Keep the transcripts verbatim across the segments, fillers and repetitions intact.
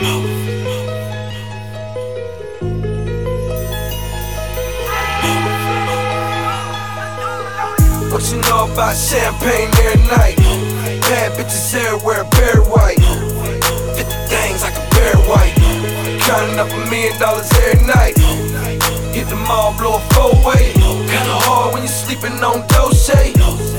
What you know about champagne every night? Bad bitches everywhere, very white. fifty things like a bear white. Counting up a million dollars every night. Hit the mall, blow a four-way. Kinda hard when you're sleeping on Dolce.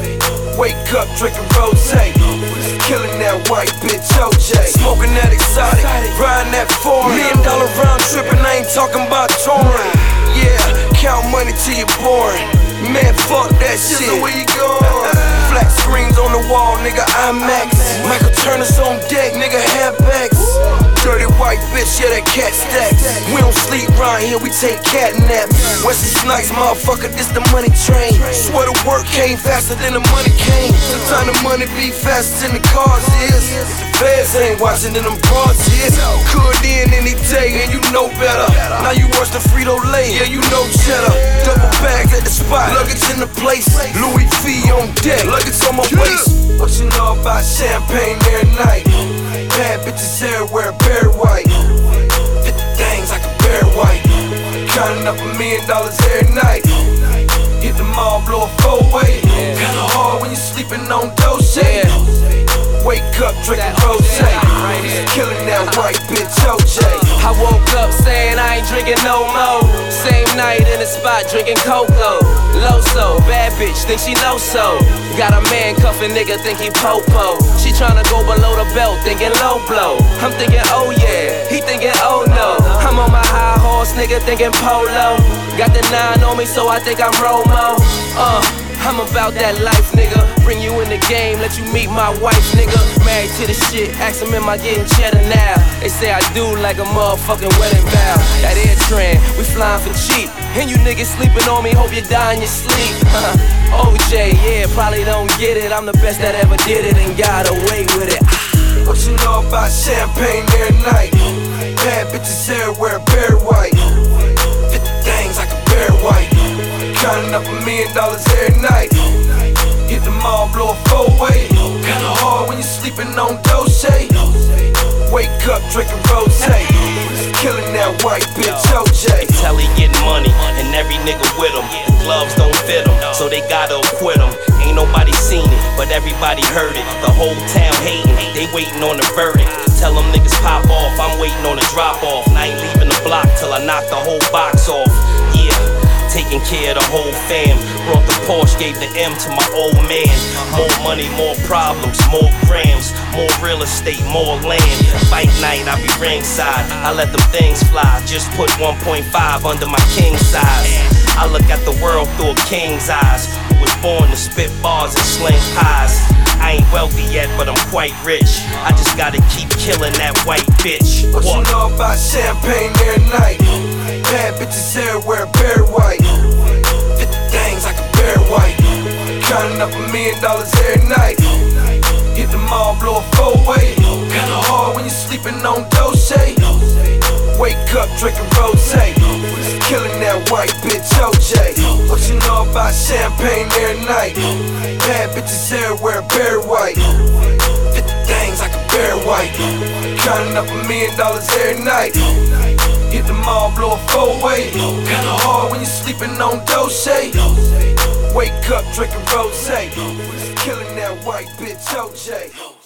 Wake up drinking rosé. Killing that white bitch O J. Smoking that exotic, riding that foreign. Million dollar round tripping, I ain't talking about touring. Yeah, count money till you're boring. Man, fuck that shit. Where you going? Flat screens on the wall, nigga, IMAX. Michael Turner's on deck, nigga, handbags. Dirty white bitch, yeah, that cat stacks. We don't sleep round here, we take cat naps. Wesley Snipes, motherfucker, this the money train. Swear the work came faster than the money came. Sometimes the money be faster than the cars is. The feds ain't watching than them bras is. Could in any day, and you know better. Now you worse than Frito-Lay, yeah, you know cheddar. Double bags at the spot, luggage in the place. Louis V on deck, luggage on my waist. What you know about champagne every night? Bad bitches everywhere, very white. fifty things like a bear white. Counting up a million dollars every night. Hit the mall, blow a four-way. Kinda hard when you're sleeping on Dolce. Wake up drinking rosé. Killing that white bitch O J. I woke up saying I ain't drinking no more. Same night in the spot drinking cocoa. Loso, bad bitch, think she know so. Got a man cuffin' nigga, think he popo. She tryna go below the belt, thinking low blow. I'm thinking oh yeah, he thinking oh no. I'm on my high horse, nigga, thinking polo. Got the nine on me, so I think I'm Romo. Uh, I'm about that life, nigga. Bring you in the game, let you meet my wife, nigga. Married to the shit, ask them am I getting cheddar now. They say I do like a motherfucking wedding vow. That air trend, we flying for cheap. And you niggas sleeping on me, hope you die in your sleep. O J, yeah, probably don't get it. I'm the best that ever did it and got away with it. What you know about champagne every night? Bad bitches everywhere, very white. fifty things like a bear white. Counting up a million dollars every night. Hit the mall, blow a four-way. Kinda hard when you're sleeping on Dolce. Wake up drinking rosé. Killing that white bitch O J. They tell he getting money, and every nigga with him. The gloves don't fit him, so they gotta acquit him. Ain't nobody seen it, but everybody heard it. The whole town hating, they waiting on the verdict. Tell them niggas pop off, I'm waiting on the drop off. And I ain't leaving the block till I knock the whole box off. Yeah, taking care of the whole fam. Brought the Porsche, gave the M to my old man. More money, more problems, more grams. More real estate, more land. Fight night, I be ringside. I let them things fly. Just put one point five under my king size. I look at the world through a king's eyes. Who was born to spit bars and sling pies. I ain't wealthy yet, but I'm quite rich. I just gotta keep killing that white bitch. What you know about champagne every night? Bad bitches everywhere, very white. fifty things like a bear white. Counting up a million dollars every night. Hit the mall, blow a four-way. Kinda hard when you're sleeping on Dolce. Wake up drinking rosé. Killing that white bitch O J. What you know about champagne every night? Bad bitches everywhere, very white. fifty things like a bear white. Counting up a million dollars every night. Hit the mall, blow a four-way. Kinda hard when you're sleeping on Dolce. Wake up drinking rosé. Killing that white bitch O J.